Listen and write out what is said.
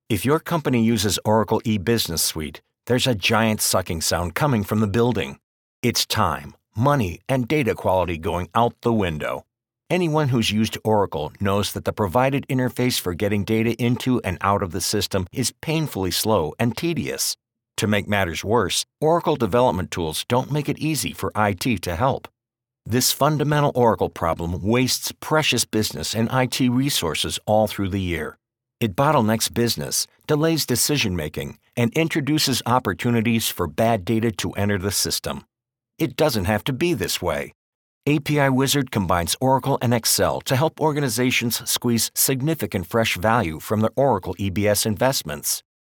If your company uses Oracle E-Business Suite, there's a giant sucking sound coming from the building. It's time, money, and data quality going out the window. Anyone who's used Oracle knows that the provided interface for getting data into and out of the system is painfully slow and tedious. To make matters worse, Oracle development tools don't make it easy for IT to help. This fundamental Oracle problem wastes precious business and IT resources all through the year. It bottlenecks business, delays decision-making, and introduces opportunities for bad data to enter the system. It doesn't have to be this way. API Wizard combines Oracle and Excel to help organizations squeeze significant fresh value from their Oracle EBS investments.